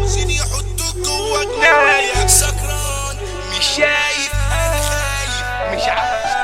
عاوزين يحطوك جوا جناية. سكران مش شايف انا خايف مش عارف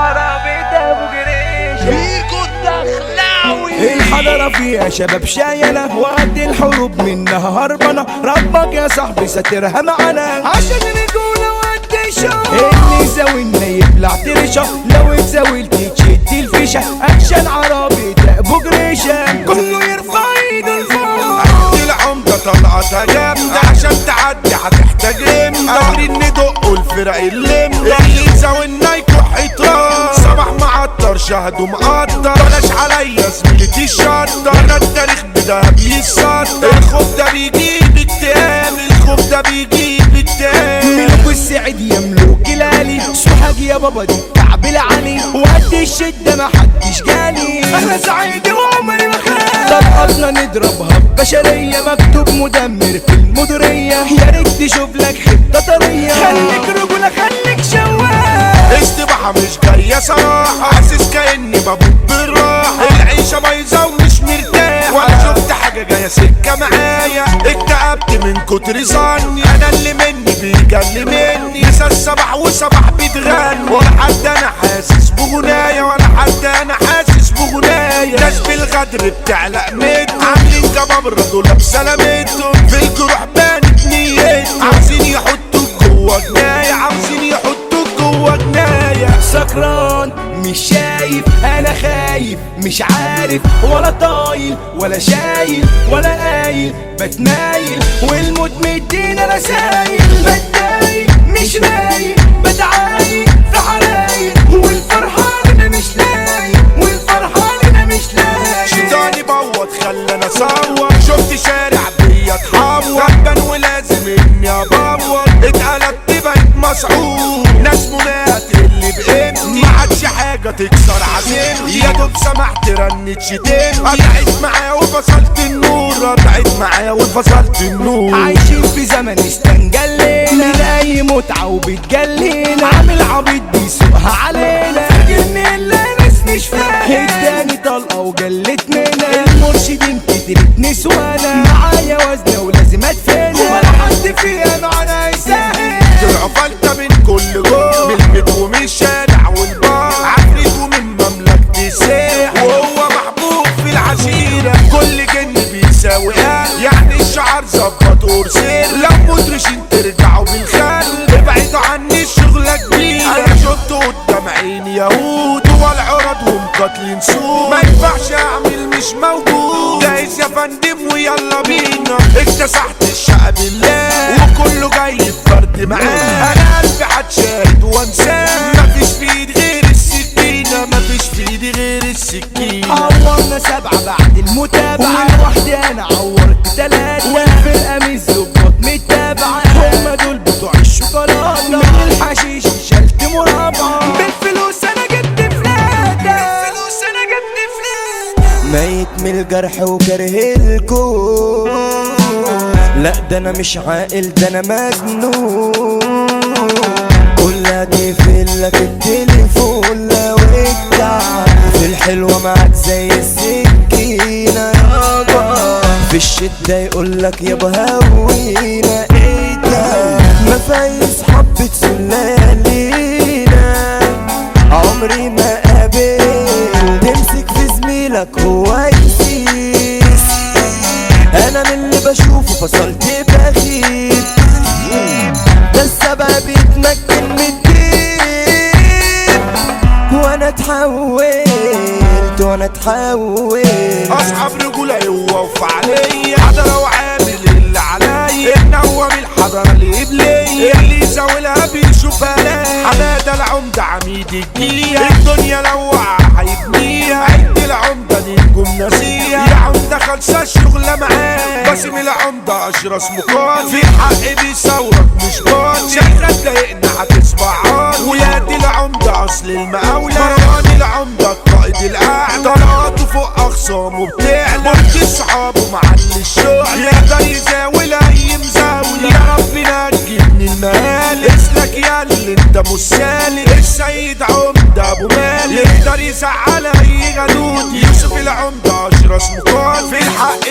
عربي ده ابو جريش فيكو الدخلاوي. الحضارة فيها شباب شايلة وقد الحروب منها هربانة. ربك يا صاحبي ساترها معانا عشان رجولة وقد الشوق. اللي يزاولنا يبلع ترشة لو اتزاولت تشد الفيشة. اكشن عربي ده ابو جريشة كله يرفع ايده لفوق. العمدة طلعتها جامدة عشان تعدي هتحتاج امدة. قادرين ندقوا الفرق اللمدة اللي يزاولنا يكح يتراب. صباح معطر شهد ومقدر بلاش عليا زميلتي الشطر. انا التاريخ بدا بيصدر. الخوف ده بيجيب اكتئاب الخوف ده بيجيب اكتئاب. ملوك السعيد يا ملوك الالي سوحاج يا بابا دي كعب العلي. وقد الشدة ما حدش جالي انا سعيد وعمري ما خاف. طلقاتنا نضربها ببشرية مكتوب مدمر في المديرية. يا ريت تشوف لك حتة طرية خليك رجولة خليك شواف. استباحة مش جاية صراحة حاسس كأني بموت بالراحة. العيشة بايظة ومش مرتاح ولا شفت حاجة جاية سكة معايا. اكتئبت من كتر ظني انا اللي مني بيجلي مني. نسى الصباح وصباح بتغني ولا حد انا حاسس بغناية ولا حد انا حاسس بغناية. ناس بالغدر بتعلق ميتهم عاملين جبابرة دول بسلامتهم. في الجروح بانت نيتهم عاوزين يحطوك جوا جناية عاوزين يحطوك جوا جناية. سكران مش شايف انا خايف مش عارف ولا طايل ولا شايل ولا قايل. بتمايل والموت مدينا رسايل. بتضايق مش رايق بتعايق في حرايق. والفرحان انا مش لايق والفرحان انا مش لايق. شيطاني بوط خلاني اصور. شفت شارع بيا اتحور غبان ولازم اني ابور. اتقلبت بقيت مسعود ناس منات اللي بقيمتي. ما عادش حاجة تكسر عزيمتي يا دوب سمحت رنت شتمتي. قطعت معايا وفصلت النور قطعت معايا وفصلت النور. عايشين في زمن استنجلينا من اي متعة وبتجلينا. عامل عبيط بيسوقها علينا فاكرني اللي ناس مش فاهم. اداني طلقة وجلت منا المرشدين كترت نسوانا. معايا وزنة ولازم ادفنها ولا حد فيها معانا يساهم. طلعوا فلتة من كل جول من البيت ومن الشارع والبار. عفريت ومن مملكة الساح وهو محبوب في العشيرة. كل جن بيساوي قلب يعني الشعر ظبط ورسل. لو مدرشين ترجعوا بالخل ابعدوا عني الشغلة كبيرة. انا شفت قدام عيني يهود والعرضهم قاتلين سود. ما ينفعش اعمل مش موجود جايز يا فندم ويلا بينا. اكتسحت الشقة بالله وكله جاي بفرد معاه. انا قلبي هتشاهد وانساه مفيش في ايدي غير السكينة مفيش في ايدي غير السكينة. عورنا 7 بعد المتابعة ولوحدي انا عورت 3. والفرقة مش ظباط متابعة هما دول بتوع الشوكولاتة. من الحشيش شلت مربعة بالفلوس انا جبت فلاتة. بالفلوس انا جبت فلاتة. ميت من الجرح وكاره الكون. لا ده انا مش عاقل ده انا مجنون. كلها تقفلك التليفون لو اتعب. في الحلوة معاك زي السكينة يابا. في الشدة يقولك يابا هوينا. ايه ده مفايز حبة سلالينا. عمري ما قابلت تمسك في زميلك هو يسيس. انا من اللي بشوفه فصلت بخيب. ده السبب يتمكن من الدين. وانا اتحولت وانا اتحولت. اصحاب رجولة يوقف عليا حضرة وعامل اللي عليا. النوم الحضرة اللي بليا اللي يزاولها بيشوفها لاقي. حمادة العمدة عميد الجية الدنيا لو وقع هيبنيها. عد العمدة نجوم ناسية يا عمدة خلصة الشغلة معاه. باسم العمدة اشرس مقال في الحق بيصورك مش بال. شغال ضايقنا هتسمع عال. ويا دي العمدة اصل المقاولة. مروان العمدة القائد الاعلى. طلعاته فوق اخصامه بتعلى. مرت صحابه معلي الشغل يقدر يزاول اي مزاولة. يا رب نجي من المال اسلك يا اللي انت مش سالك. السيد عمدة ابو مالك يقدر يزعل اي غدود. يوسف العمدة اشرس مقال في الحق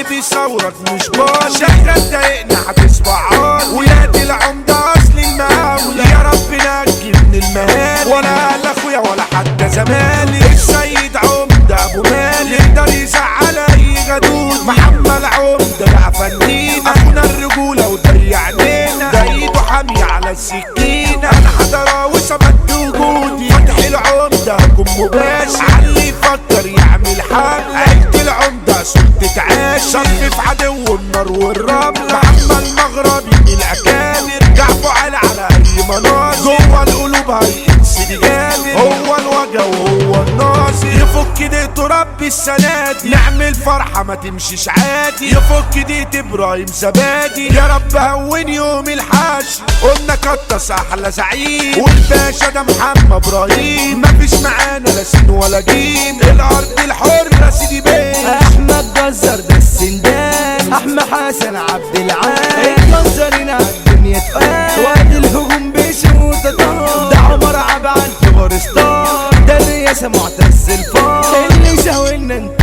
بيصورك مش بال شغال ضايقنا هتصبح عال ويادي العمدة اصل المقاولة يا رب نجي من المهالي ولا اهل اخويا ولا حتى زمالي السيد عمدة ابو مالي يقدر يزعل اي غدود محمد عمدة بقى فنين اخونا الرجولة وضيع علينا ده ايده حامية على السكينة انا حضراوي سمت وجودي فتح العمدة هجوم مباشر علي يفكر يعمل حملة عيلة العمدة سلطة عاش صف في عدو النار والرملة محمد المغربي من الاكابر جعفوا على اي مناظر جوه القلوب هيقنس دي جامد هو الوجه وهو الناصر يفك ديته ربي السنة دي نعمل فرحة ما تمشيش عادي يفك ديت ابراهيم زبادي يا رب هون يوم الحشر قلنا كتس احلى زعيم والباشا ده محمد ابراهيم مفيش معانا لا سين ولا جيم الارض الحرة سيدي بيه احمد جزر ده السندان احمد حسن عبد العال منظرين على الدنيا تقال وقت الهجوم بيشوط ده عمر عبعال كبار ستار ده الرئاسة معتز الفار اللي شاولنا انتو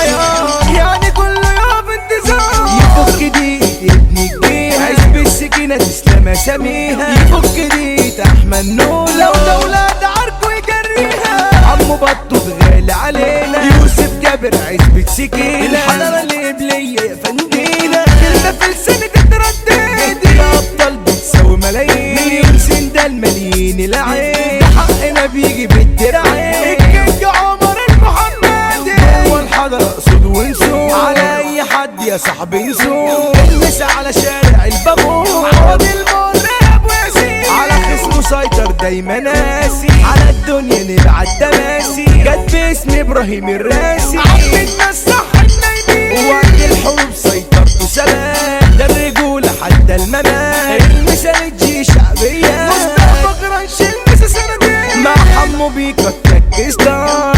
خيار يعني كل يوم انتظار يفك دي ابني كبير عزب السكينة تسلم اساميها يفك دي احمد نور لو دولة عركو يجريها عمو بطوط غالي علينا يوسف جابر عزبة سكينة الحضارة القبلية يا فندينا كلنا في لسانة تتردد يا ابطال بتساوي ملايين مليون سندال مليين العين ده حقنا بيجي بالدراعين الكينج عمر المحمدي هو الحضارة اقصد ونسوق على اي حد يا صاحبي نسوق المسا على شارع البابور عوض المراب وياسين على خصمه سيطر دايما ناسي على الدنيا نبعت تماسي جت باسم ابراهيم الراسي عمتنا الصح النايمين وقت الحروب سيطرته سلام ده الرجولة حتى الممات المثال الجي شعبية مصطفى جرانش المسا سندين مع حمو بيكا تركز